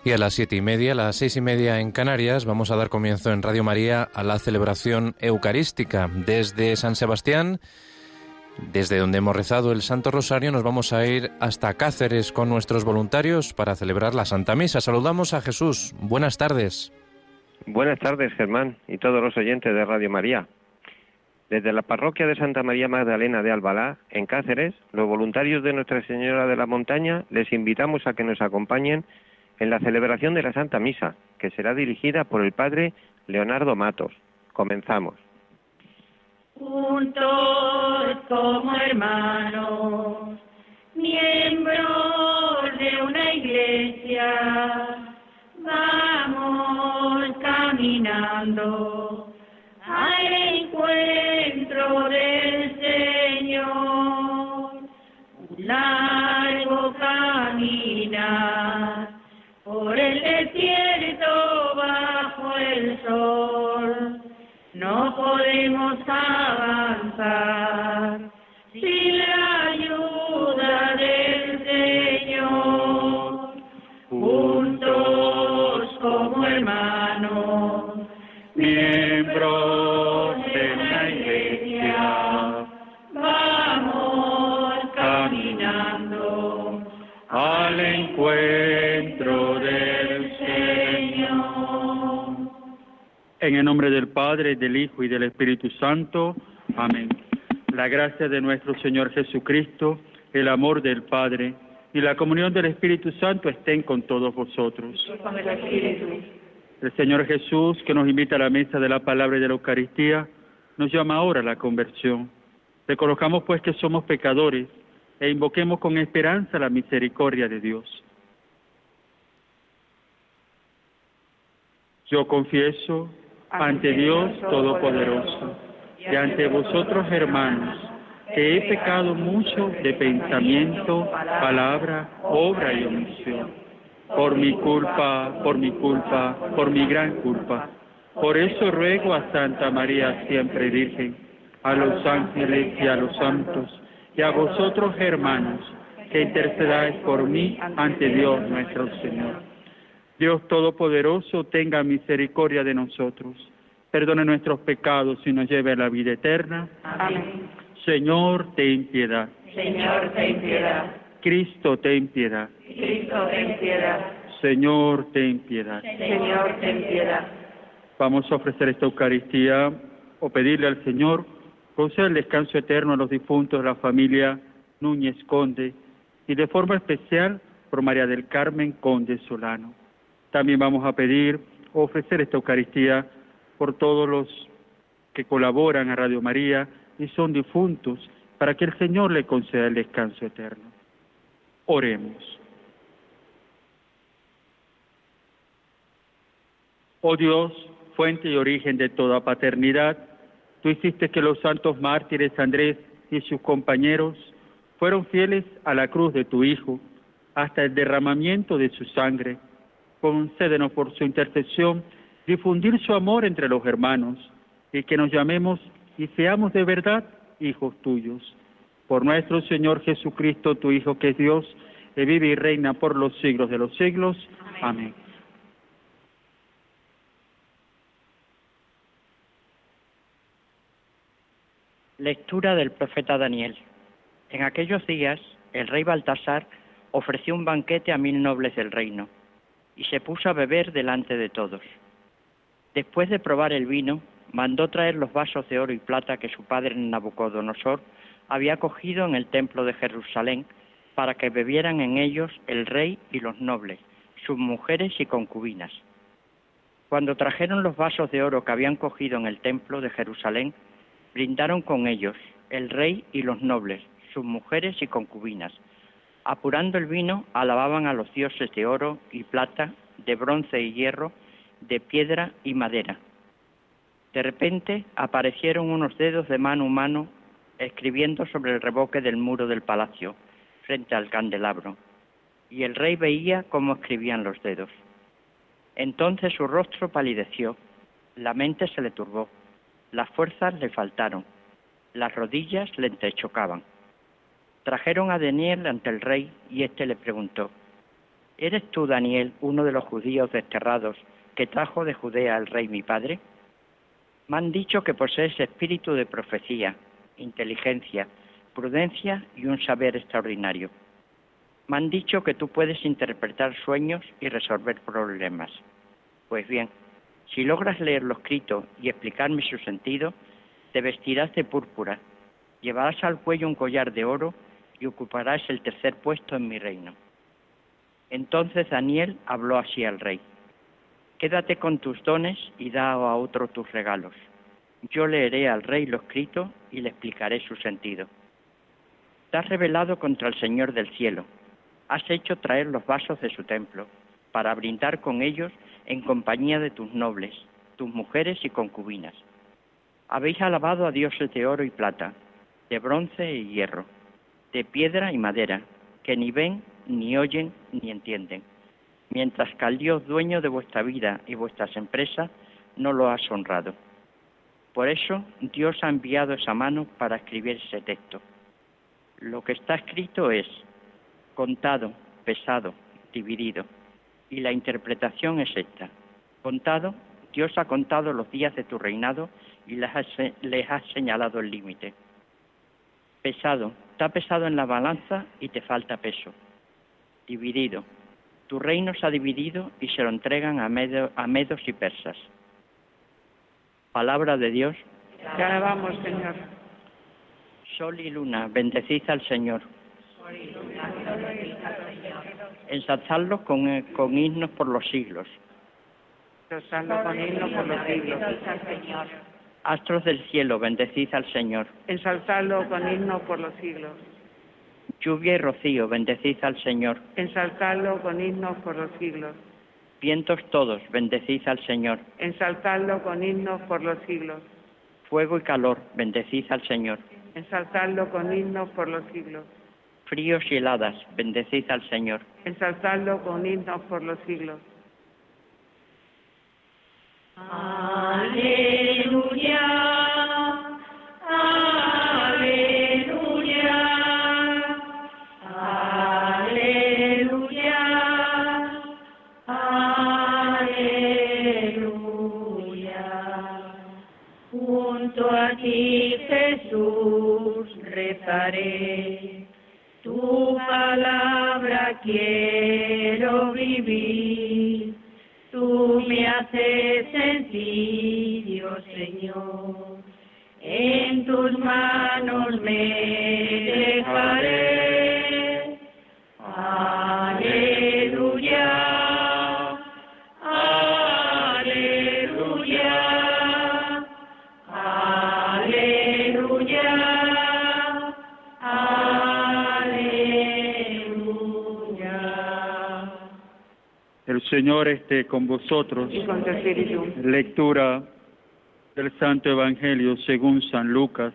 Y a las 7:30, las 6:30 en Canarias, vamos a dar comienzo en Radio María a la celebración eucarística. Desde San Sebastián, desde donde hemos rezado el Santo Rosario, nos vamos a ir hasta Cáceres con nuestros voluntarios para celebrar la Santa Misa. Saludamos a Jesús. Buenas tardes. Buenas tardes, Germán, y todos los oyentes de Radio María. Desde la parroquia de Santa María Magdalena de Albalá, en Cáceres, los voluntarios de Nuestra Señora de la Montaña les invitamos a que nos acompañen en la celebración de la Santa Misa, que será dirigida por el Padre Leonardo Matos. Comenzamos. Juntos como hermanos, miembros de una iglesia, vamos caminando al encuentro del Señor. Un largo caminar por el desierto bajo el sol, no podemos avanzar sin la ayuda del Señor. Juntos como hermanos, miembros de la iglesia, vamos caminando al encuentro del Señor. En el nombre del Padre, del Hijo y del Espíritu Santo. Amén. La gracia de nuestro Señor Jesucristo, el amor del Padre y la comunión del Espíritu Santo estén con todos vosotros. Con el Espíritu. El Señor Jesús, que nos invita a la mesa de la palabra y de la Eucaristía, nos llama ahora a la conversión. Reconozcamos pues que somos pecadores e invoquemos con esperanza la misericordia de Dios. Yo confieso ante Dios Todopoderoso y ante vosotros, hermanos, que he pecado mucho de pensamiento, palabra, obra y omisión. Por mi culpa, por mi gran culpa. Por eso ruego a Santa María siempre Virgen, a los ángeles y a los santos, y a vosotros, hermanos, que intercedáis por mí ante Dios nuestro Señor. Dios Todopoderoso, tenga misericordia de nosotros, perdone nuestros pecados y nos lleve a la vida eterna. Amén. Señor, ten piedad. Señor, ten piedad. Cristo, ten piedad. Cristo, ten piedad. Señor, ten piedad. Señor, ten piedad. Vamos a ofrecer esta Eucaristía o pedirle al Señor conceda el descanso eterno a los difuntos de la familia Núñez Conde y de forma especial por María del Carmen Conde Solano. También vamos a pedir o ofrecer esta Eucaristía por todos los que colaboran a Radio María y son difuntos, para que el Señor le conceda el descanso eterno. Oremos. Oh Dios, fuente y origen de toda paternidad, tú hiciste que los santos mártires Andrés y sus compañeros fueron fieles a la cruz de tu Hijo hasta el derramamiento de su sangre. Concédenos por su intercesión difundir su amor entre los hermanos y que nos llamemos y seamos de verdad hijos tuyos. Por nuestro Señor Jesucristo, tu Hijo, que es Dios, que vive y reina por los siglos de los siglos. Amén. Lectura del profeta Daniel. En aquellos días, el rey Baltasar ofreció un banquete a 1000 nobles del reino, y se puso a beber delante de todos. Después de probar el vino, mandó traer los vasos de oro y plata que su padre Nabucodonosor había cogido en el templo de Jerusalén, para que bebieran en ellos el rey y los nobles, sus mujeres y concubinas. Cuando trajeron los vasos de oro que habían cogido en el templo de Jerusalén, brindaron con ellos el rey y los nobles, sus mujeres y concubinas. Apurando el vino, alababan a los dioses de oro y plata, de bronce y hierro, de piedra y madera. De repente aparecieron unos dedos de mano humano escribiendo sobre el revoque del muro del palacio, frente al candelabro, y el rey veía cómo escribían los dedos. Entonces su rostro palideció, la mente se le turbó, las fuerzas le faltaron, las rodillas le entrechocaban. Trajeron a Daniel ante el rey y éste le preguntó: ¿Eres tú, Daniel, uno de los judíos desterrados que trajo de Judea el rey mi padre? Me han dicho que posees espíritu de profecía, inteligencia, prudencia y un saber extraordinario. Me han dicho que tú puedes interpretar sueños y resolver problemas. Pues bien, si logras leer lo escrito y explicarme su sentido, te vestirás de púrpura, llevarás al cuello un collar de oro y ocuparás el tercer puesto en mi reino. Entonces Daniel habló así al rey: quédate con tus dones y da a otro tus regalos. Yo leeré al rey lo escrito y le explicaré su sentido. Te has rebelado contra el Señor del cielo. Has hecho traer los vasos de su templo para brindar con ellos en compañía de tus nobles, tus mujeres y concubinas. Habéis alabado a dioses de oro y plata, de bronce y hierro, de piedra y madera, que ni ven, ni oyen, ni entienden, mientras que al Dios dueño de vuestra vida y vuestras empresas no lo has honrado. Por eso Dios ha enviado esa mano para escribir ese texto. Lo que está escrito es contado, pesado, dividido, y la interpretación es esta: contado, Dios ha contado los días de tu reinado y les ha señalado el límite. Pesado, está pesado en la balanza y te falta peso. Dividido, tu reino se ha dividido y se lo entregan a medos y persas. Palabra de Dios. Te alabamos, Señor. Sol y luna, bendecid al Señor. Ensalzadlo con himnos por los siglos. Ensalzadlo con himnos por los siglos. Astros del cielo, bendecid al Señor. Ensalzadlo con himnos por los siglos. Lluvia y rocío, bendecid al Señor. Ensalzadlo con himnos por los siglos. Vientos todos, bendecid al Señor. Ensalzadlo con himnos por los siglos. Fuego y calor, bendecid al Señor. Ensalzadlo con himnos por los siglos. Fríos y heladas, bendecid al Señor. Ensalzadlo con himnos por los siglos. Aleluya, aleluya, aleluya, aleluya. Junto a ti, Jesús, rezaré. Tu palabra quiero vivir. Tú me haces sencillo, Señor, en tus manos me dejaré. Aleluya, aleluya, aleluya, aleluya. El Señor esté con vosotros. Y con tu espíritu. Lectura del Santo Evangelio según San Lucas.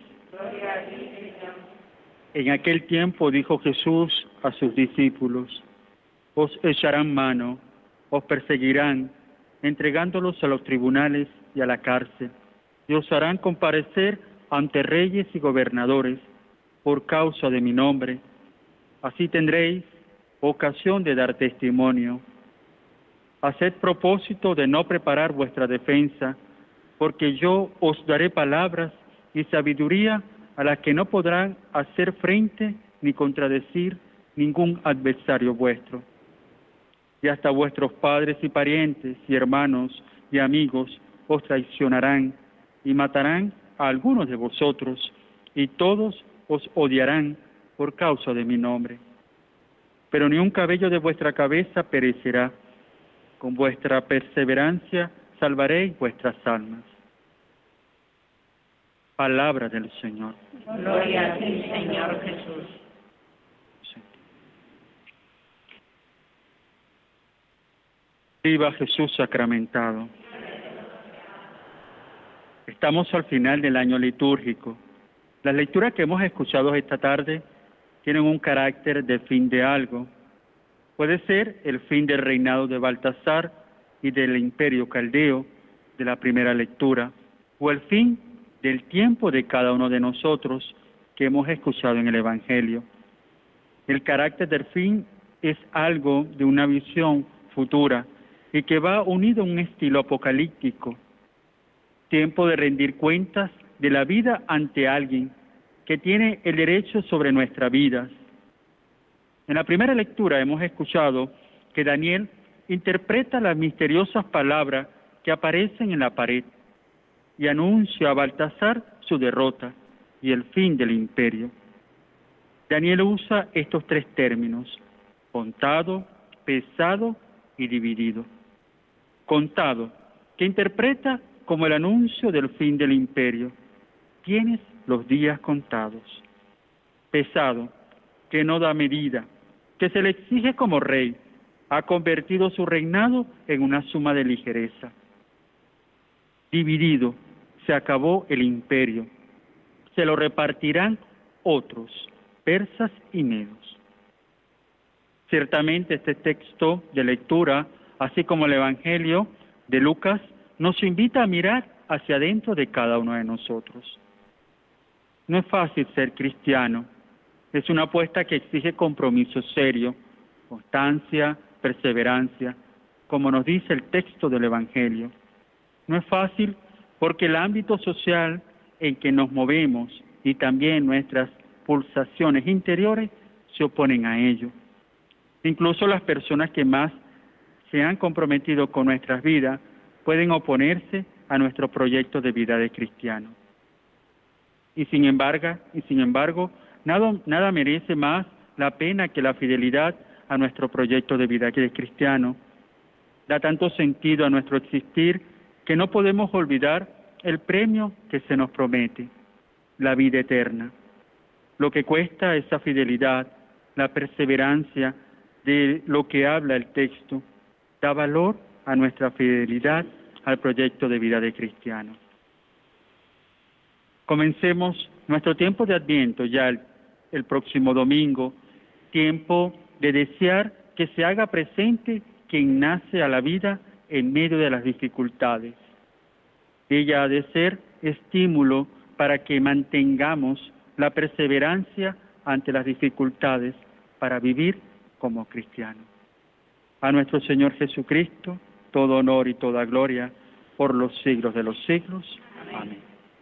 En aquel tiempo dijo Jesús a sus discípulos: os echarán mano, os perseguirán, entregándolos a los tribunales y a la cárcel, y os harán comparecer ante reyes y gobernadores por causa de mi nombre. Así tendréis ocasión de dar testimonio. Haced propósito de no preparar vuestra defensa, porque yo os daré palabras y sabiduría a las que no podrán hacer frente ni contradecir ningún adversario vuestro. Y hasta vuestros padres y parientes y hermanos y amigos os traicionarán y matarán a algunos de vosotros, y todos os odiarán por causa de mi nombre. Pero ni un cabello de vuestra cabeza perecerá. Con vuestra perseverancia salvaréis vuestras almas. Palabra del Señor. Gloria a ti, Señor Jesús. Viva Jesús sacramentado. Estamos al final del año litúrgico. Las lecturas que hemos escuchado esta tarde tienen un carácter de fin de algo. Puede ser el fin del reinado de Baltasar y del imperio caldeo de la primera lectura, o el fin del tiempo de cada uno de nosotros que hemos escuchado en el Evangelio. El carácter del fin es algo de una visión futura y que va unido a un estilo apocalíptico. Tiempo de rendir cuentas de la vida ante alguien que tiene el derecho sobre nuestras vidas. En la primera lectura hemos escuchado que Daniel interpreta las misteriosas palabras que aparecen en la pared y anuncia a Baltasar su derrota y el fin del imperio. Daniel usa estos tres términos: contado, pesado y dividido. Contado, que interpreta como el anuncio del fin del imperio. Tienes los días contados. Pesado, que no da medida, que se le exige como rey, ha convertido su reinado en una suma de ligereza. Dividido, se acabó el imperio, se lo repartirán otros, persas y medos. Ciertamente este texto de lectura, así como el Evangelio de Lucas, nos invita a mirar hacia adentro de cada uno de nosotros. No es fácil ser cristiano, es una apuesta que exige compromiso serio, constancia, perseverancia, como nos dice el texto del Evangelio. No es fácil porque el ámbito social en que nos movemos y también nuestras pulsaciones interiores se oponen a ello. Incluso las personas que más se han comprometido con nuestras vidas pueden oponerse a nuestro proyecto de vida de cristiano. Y sin embargo, nada merece más la pena que la fidelidad a nuestro proyecto de vida de cristiano. Da tanto sentido a nuestro existir que no podemos olvidar el premio que se nos promete, la vida eterna. Lo que cuesta esa fidelidad, la perseverancia de lo que habla el texto, da valor a nuestra fidelidad al proyecto de vida de cristiano. Comencemos nuestro tiempo de Adviento ya el próximo domingo, tiempo de desear que se haga presente quien nace a la vida en medio de las dificultades. Ella ha de ser estímulo para que mantengamos la perseverancia ante las dificultades para vivir como cristianos. A nuestro Señor Jesucristo, todo honor y toda gloria por los siglos de los siglos. Amén.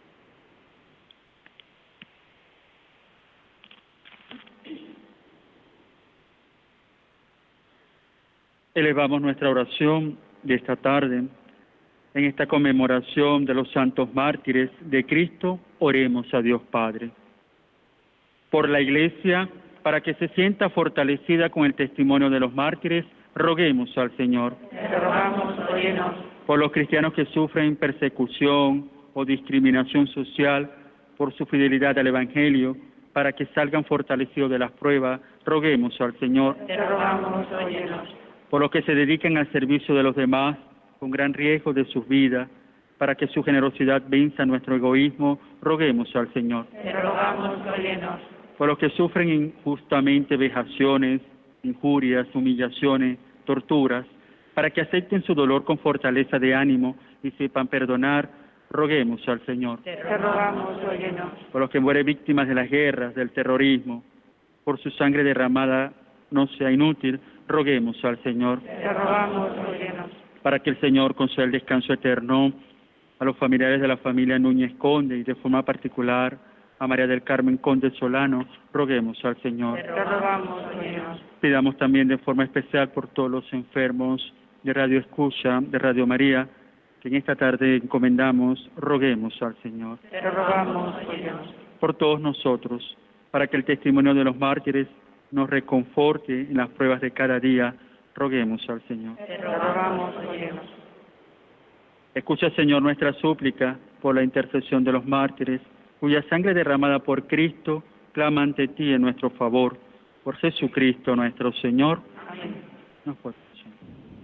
Elevamos nuestra oración de esta tarde. En esta conmemoración de los santos mártires de Cristo, oremos a Dios Padre. Por la Iglesia, para que se sienta fortalecida con el testimonio de los mártires, roguemos al Señor. Te rogamos, óyenos. Por los cristianos que sufren persecución o discriminación social por su fidelidad al Evangelio, para que salgan fortalecidos de las pruebas, roguemos al Señor. Te rogamos, óyenos. Por los que se dedican al servicio de los demás, con gran riesgo de sus vidas, para que su generosidad venza nuestro egoísmo, roguemos al Señor. Te rogamos, óyenos. Por los que sufren injustamente vejaciones, injurias, humillaciones, torturas, para que acepten su dolor con fortaleza de ánimo y sepan perdonar, roguemos al Señor. Te rogamos, óyenos. Por los que mueren víctimas de las guerras, del terrorismo, por su sangre derramada no sea inútil, roguemos al Señor. Te rogamos, óyenos. Para que el Señor conceda el descanso eterno a los familiares de la familia Núñez Conde y de forma particular a María del Carmen Conde Solano, roguemos al Señor. Te rogamos, óyenos. Pidamos también de forma especial por todos los enfermos de Radio Escucha, de Radio María, que en esta tarde encomendamos, roguemos al Señor. Te rogamos, óyenos. Por todos nosotros, para que el testimonio de los mártires nos reconforte en las pruebas de cada día, roguemos al Señor. Te rogamos, óyenos. Escucha, Señor, nuestra súplica por la intercesión de los mártires, cuya sangre derramada por Cristo clama ante ti en nuestro favor. Por Jesucristo nuestro Señor. Amén. No puedo, Señor.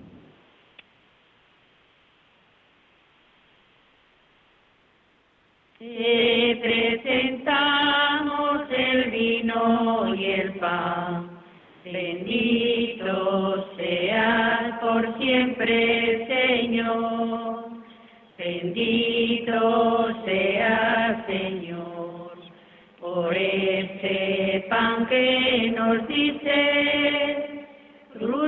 Te presentamos el vino y el pan. Bendito seas por siempre, Señor. Bendito seas, Señor, por este pan que nos dices,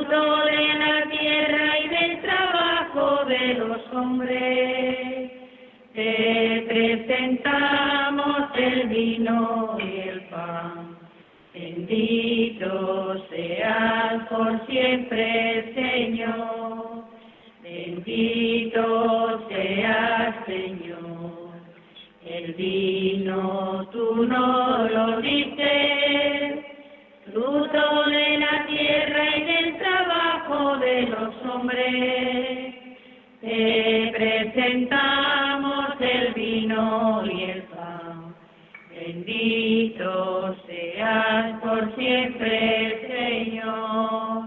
fruto de la tierra y del trabajo de los hombres. Te presentamos el vino y el pan. Bendito seas por siempre, Señor. Bendito seas, Señor. El vino tú no lo diste, fruto de la tierra y del trabajo de los hombres. Te presentamos el vino y el pan. Bendito seas por siempre, Señor.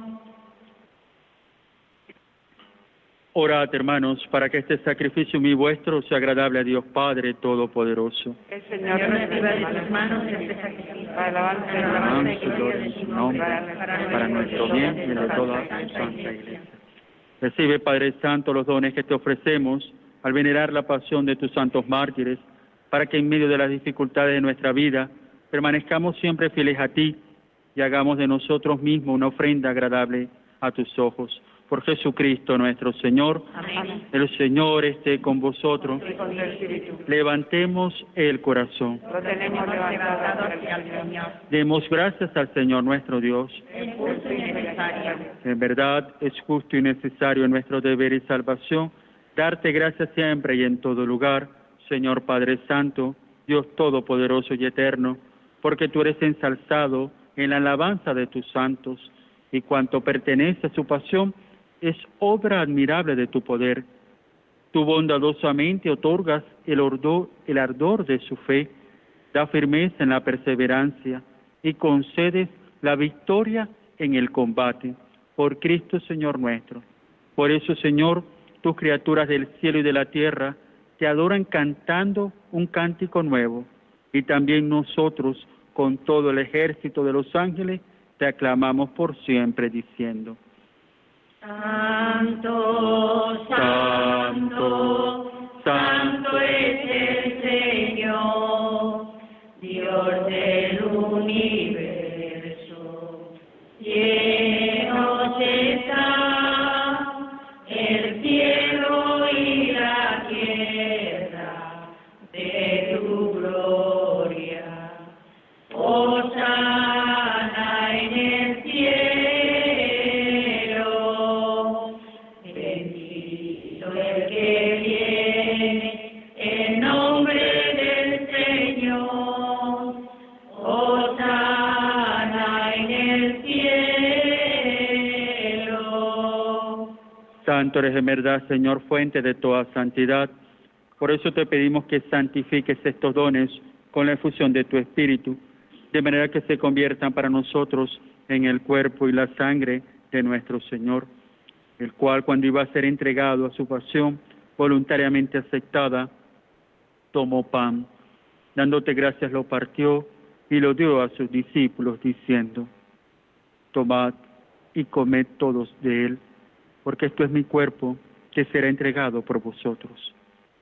Orad, hermanos, para que este sacrificio mío y vuestro sea agradable a Dios Padre Todopoderoso. El Señor reciba de tus manos este sacrificio para alabanza y gloria de su nombre, para nuestro bien y el de toda su santa Iglesia. Recibe, Padre Santo, los dones que te ofrecemos al venerar la pasión de tus santos mártires, para que en medio de las dificultades de nuestra vida permanezcamos siempre fieles a ti y hagamos de nosotros mismos una ofrenda agradable a tus ojos. Por Jesucristo nuestro Señor. Amén. El Señor esté con vosotros. Y con tu espíritu. Levantemos el corazón. Lo tenemos levantado hacia el Señor. Demos gracias al Señor nuestro Dios. Es justo y necesario. En verdad es justo y necesario en nuestro deber y salvación darte gracias siempre y en todo lugar, Señor Padre Santo, Dios Todopoderoso y Eterno, porque tú eres ensalzado en la alabanza de tus santos, y cuanto pertenece a su pasión es obra admirable de tu poder. Tú bondadosamente otorgas el ardor de su fe, da firmeza en la perseverancia y concedes la victoria en el combate. Por Cristo Señor nuestro. Por eso, Señor, tus criaturas del cielo y de la tierra te adoran cantando un cántico nuevo, y también nosotros, con todo el ejército de los ángeles, te aclamamos por siempre diciendo: Santo, santo, santo es el Señor, Dios del universo. Llenos está el cielo y la tierra de tu gloria. Hosana en el cielo. Bendito el que viene en nombre del Señor. Hosana en el cielo. Santo eres en verdad, Señor, fuente de toda santidad. Por eso te pedimos que santifiques estos dones con la efusión de tu Espíritu, de manera que se conviertan para nosotros en el cuerpo y la sangre de nuestro Señor, el cual, cuando iba a ser entregado a su pasión voluntariamente aceptada, tomó pan, dándote gracias lo partió y lo dio a sus discípulos, diciendo: tomad y comed todos de él, porque esto es mi cuerpo que será entregado por vosotros.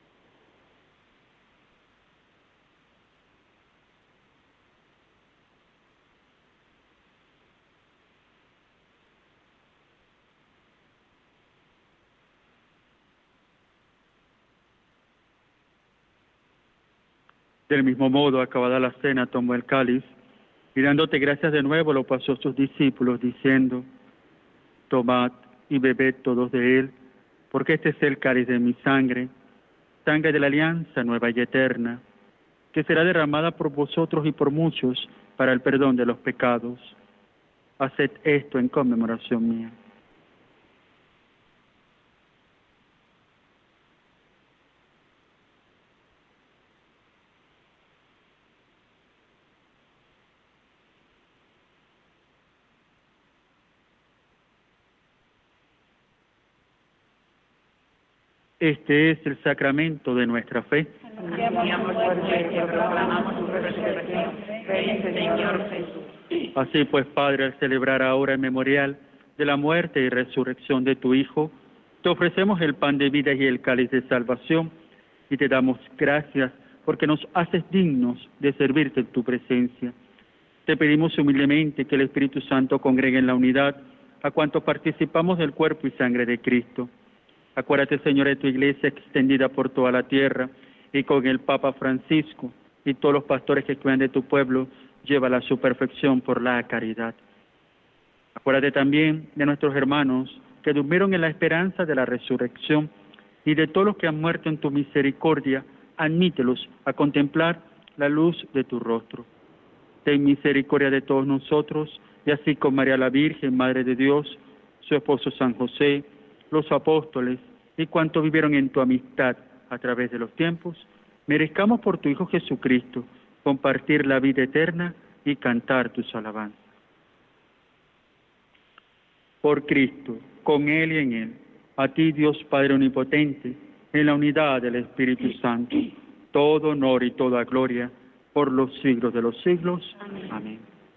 Del mismo modo, acabada la cena, tomó el cáliz y dándote gracias de nuevo lo pasó a sus discípulos, diciendo: tomad y bebed todos de él, porque este es el cáliz de mi sangre, sangre de la alianza nueva y eterna, que será derramada por vosotros y por muchos para el perdón de los pecados. Haced esto en conmemoración mía. Este es el sacramento de nuestra fe. Anunciamos tu muerte y proclamamos tu resurrección. Ven, Señor Jesús. Así pues, Padre, al celebrar ahora el memorial de la muerte y resurrección de tu Hijo, te ofrecemos el pan de vida y el cáliz de salvación, y te damos gracias porque nos haces dignos de servirte en tu presencia. Te pedimos humildemente que el Espíritu Santo congregue en la unidad a cuantos participamos del cuerpo y sangre de Cristo. Acuérdate, Señor, de tu iglesia extendida por toda la tierra, y con el Papa Francisco y todos los pastores que cuidan de tu pueblo, llévala a su perfección por la caridad. Acuérdate también de nuestros hermanos que durmieron en la esperanza de la resurrección, y de todos los que han muerto en tu misericordia, admítelos a contemplar la luz de tu rostro. Ten misericordia de todos nosotros, y así con María la Virgen, Madre de Dios, su esposo San José, los apóstoles y cuantos vivieron en tu amistad a través de los tiempos, merezcamos por tu Hijo Jesucristo compartir la vida eterna y cantar tus alabanzas. Por Cristo, con Él y en Él, a ti Dios Padre Omnipotente, en la unidad del Espíritu Santo, todo honor y toda gloria por los siglos de los siglos. Amén.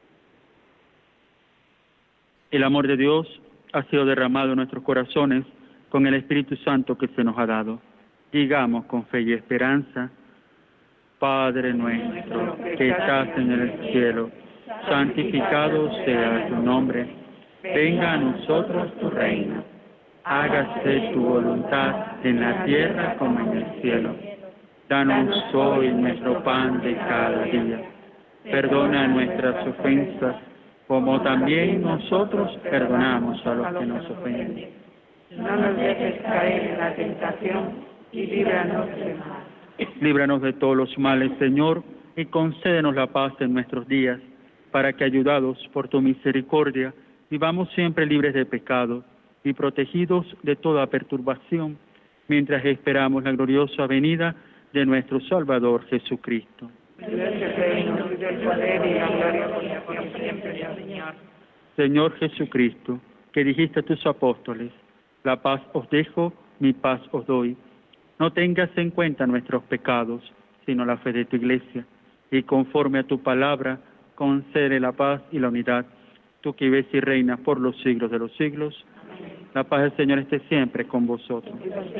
El amor de Dios ha sido derramado en nuestros corazones con el Espíritu Santo que se nos ha dado. Digamos con fe y esperanza: Padre nuestro que estás en el cielo, santificado sea tu nombre. Venga a nosotros tu reino. Hágase tu voluntad en la tierra como en el cielo. Danos hoy nuestro pan de cada día. Perdona nuestras ofensas, como también nosotros perdonamos a los que nos ofenden. No nos dejes caer en la tentación y líbranos del mal. Líbranos de todos los males, Señor, y concédenos la paz en nuestros días, para que, ayudados por tu misericordia, vivamos siempre libres de pecado y protegidos de toda perturbación, mientras esperamos la gloriosa venida de nuestro Salvador Jesucristo. Señor Jesucristo, que dijiste a tus apóstoles: la paz os dejo, mi paz os doy. No tengas en cuenta nuestros pecados, sino la fe de tu Iglesia, y conforme a tu palabra, concede la paz y la unidad, tú que vives y reinas por los siglos de los siglos. La paz del Señor esté siempre con vosotros.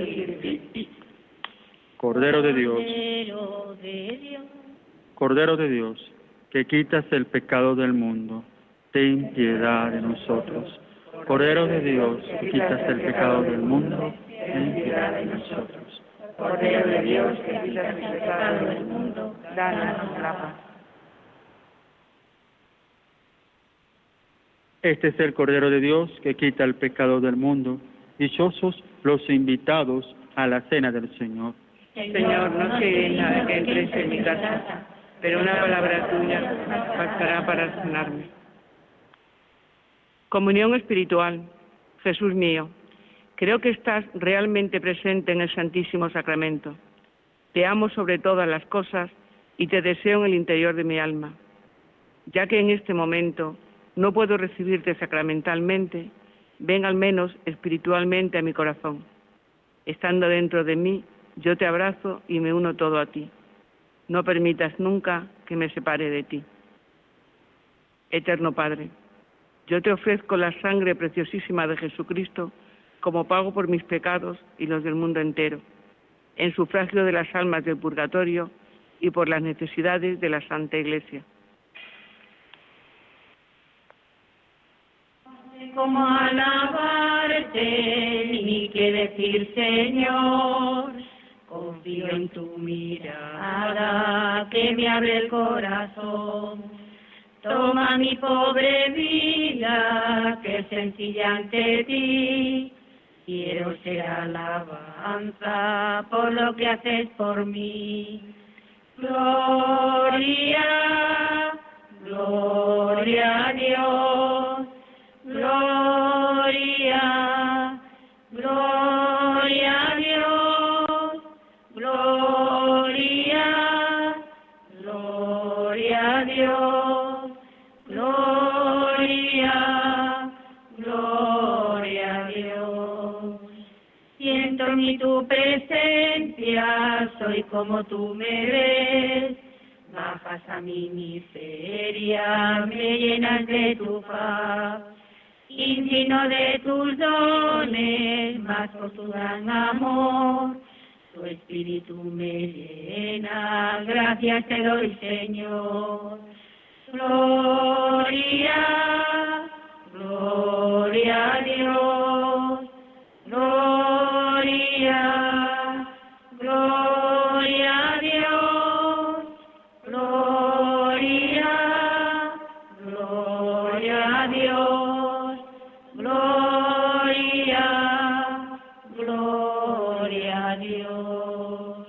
Cordero de Dios, Cordero de Dios, que quitas el pecado del mundo, ten piedad de nosotros. Cordero de Dios, que quitas el pecado del mundo, ten piedad de nosotros. Cordero de Dios, que quitas el pecado del mundo, danos la paz. Este es el Cordero de Dios que quita el pecado del mundo. Dichosos los invitados a la cena del Señor. Señor, no soy digna de que entres en mi casa, pero una palabra tuya bastará para sanarme. Comunión espiritual. Jesús mío, creo que estás realmente presente en el Santísimo Sacramento. Te amo sobre todas las cosas y te deseo en el interior de mi alma. Ya que en este momento no puedo recibirte sacramentalmente, ven al menos espiritualmente a mi corazón. Estando dentro de mí, yo te abrazo y me uno todo a ti. No permitas nunca que me separe de ti. Eterno Padre, yo te ofrezco la sangre preciosísima de Jesucristo como pago por mis pecados y los del mundo entero, en sufragio de las almas del purgatorio y por las necesidades de la Santa Iglesia. Como alabarte ni qué decir, Señor. Confío en tu mirada que me abre el corazón. Toma mi pobre vida, que es sencilla ante ti. Quiero ser alabanza por lo que haces por mí. Gloria, gloria a Dios. Gloria, gloria a Dios, gloria, gloria a Dios, gloria, gloria a Dios. Siento en mí tu presencia, soy como tú me ves. Bajas a mi miseria, me llenas de tu paz. Indigno de tus dones, más por tu gran amor, tu espíritu me llena, gracias te doy, Señor. Gloria, Gloria a Dios, gloria, gloria a Dios, gloria, gloria a Dios, gloria, gloria a Dios.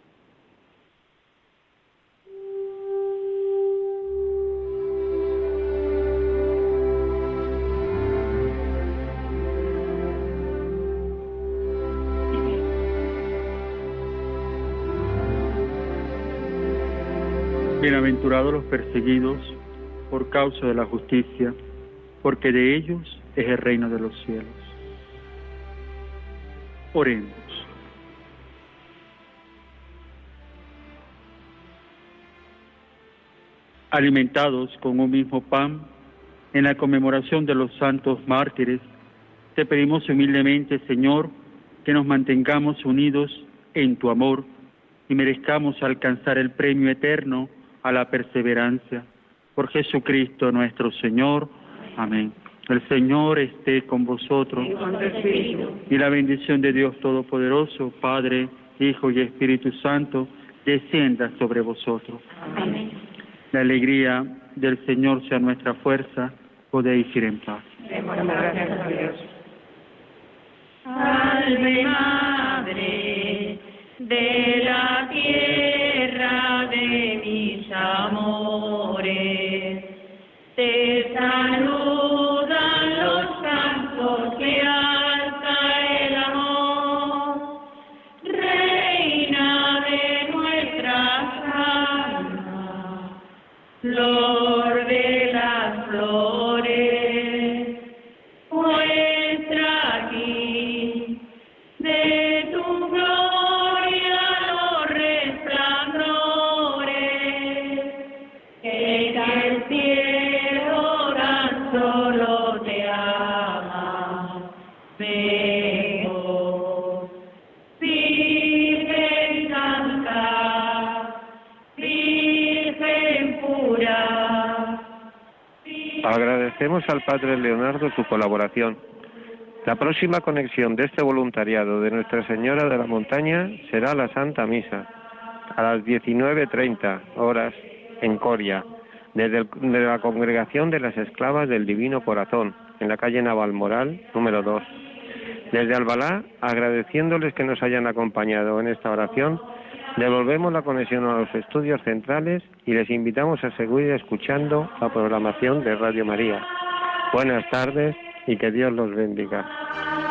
Bienaventurados los perseguidos por causa de la justicia, porque de ellos es el reino de los cielos. Oremos. Alimentados con un mismo pan, en la conmemoración de los santos mártires, te pedimos humildemente, Señor, que nos mantengamos unidos en tu amor y merezcamos alcanzar el premio eterno a la perseverancia. Por Jesucristo nuestro Señor. Amén. El Señor esté con vosotros. Y la bendición de Dios Todopoderoso, Padre, Hijo y Espíritu Santo, descienda sobre vosotros. Amén. La alegría del Señor sea nuestra fuerza. Podéis ir en paz. Demos gracias a Dios. Salve Madre de la tierra de mis amores, te saludan los campos que alza el amor, reina de nuestras almas, flor de las flores, muestra aquí de tu gloria los resplandores, que el cielo tan solo te ama. Vengo, Virgen Santa, Virgen pura. Agradecemos al Padre Leonardo su colaboración. La próxima conexión de este voluntariado de Nuestra Señora de la Montaña será la Santa Misa, a las 19:30 horas en Coria, desde la Congregación de las Esclavas del Divino Corazón, en la calle Navalmoral, número 2. Desde Albalá, agradeciéndoles que nos hayan acompañado en esta oración, devolvemos la conexión a los estudios centrales y les invitamos a seguir escuchando la programación de Radio María. Buenas tardes y que Dios los bendiga.